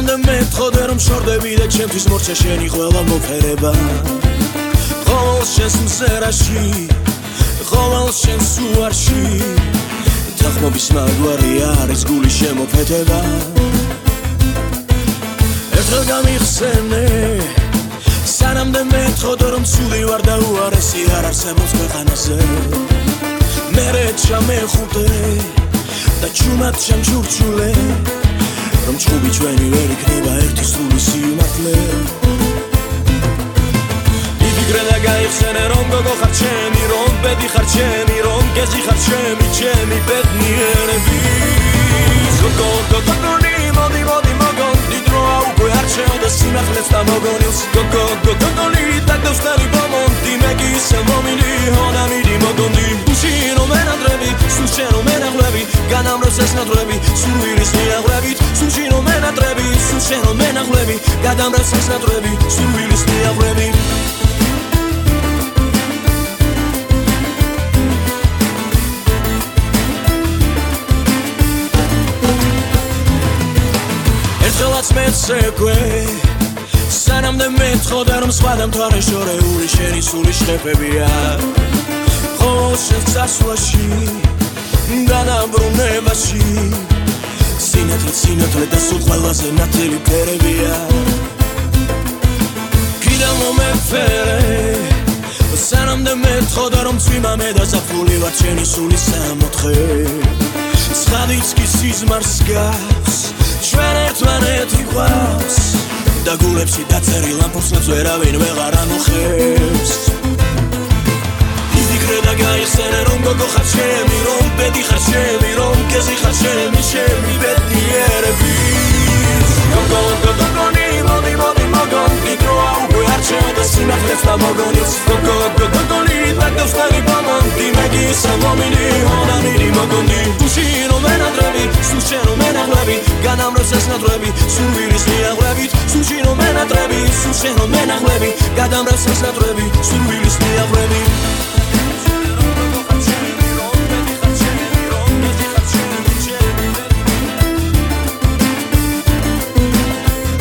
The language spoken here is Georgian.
სანამდე მეთხოვე რომ შორდები და ჩემთვის მორჩა შენი ყველა მოფერება ყოველ შენს მზერაში ყოველ შენს უარში თახმობის მაგვარი არის გულის შემოფეთება ერთხელ გამიხსენე სანამდე მეთხოვე რომ ცუდი ვარ და უარესი არ არსებობს ქვეყანაზე მერე ჩამეხუტე და ჩუმად შემჩურჩულე რომ ჩხუბი ჩვენი ვერ იქნება ერთი სული სიმართლე იფიქრე და გაიხსენე რომ გოგო ხარ ჩემი რომ ბედი ხარ ჩემი რომ გეზი ხარ ჩემი ბედნიერები გოგო გოგონი მოდი მოგონი დროა უკვე არ შეოდა სიმართლეც და მოგონილს გოგო გოგონი და გოსტარი მომონდი მეგისე მომილი ჰონა მიდი მოგონი უშინო მენადრები სუშენო მენაღლები განამროს ეს ნადრები სურვილის მიაღლებით სუშინო მენადრები სუშენო მენაღლები გადამროს ეს ნადრები სურვილის მიაღლები ერთხელაც მეცეკვე სანამდე მეთხოვე რომ სხვა დამთვალე შორეული შენი სული შეხებია ყოველ შენს წასვლაში დანაბრუნებაში სინათლე და სულ ყველაზე ნათელი ფერებია კიდევ მომეფერე სანამდე მეთხოვე რომ წვიმამე და ზაფხული ვარ ჩემი სულის სამოთხე ცხადიც კი სიზმარს გავს ჩვენ ერთმანეთი გვავს და გულებში დაწერილ ამ ფურცლებს ვერავინ ვეღარ ამოხებს იფიქრე და გაიხსენე რომ გოგო ხარ ჩემი რომ ბედი ხარ ჩემი რომ გეზი ხარ ჩემი ბედნიერები გოგო გოგონი მოდი მოგონი დროა უკვე არ შეოდა სიმართლეც და მოგონილს გოგო გოგონი და გოსტარი მომონდი მეგისე მომილი ჰონა მიდი მოგონი უშინო მენადრები სუშენო მენაღლები განამროს ეს ნადრები სურვილის მიაღლებით სუშინო მენადრები სუშენო მენაღლები გადამროს ეს ნადრები სურვილის მიაღლებით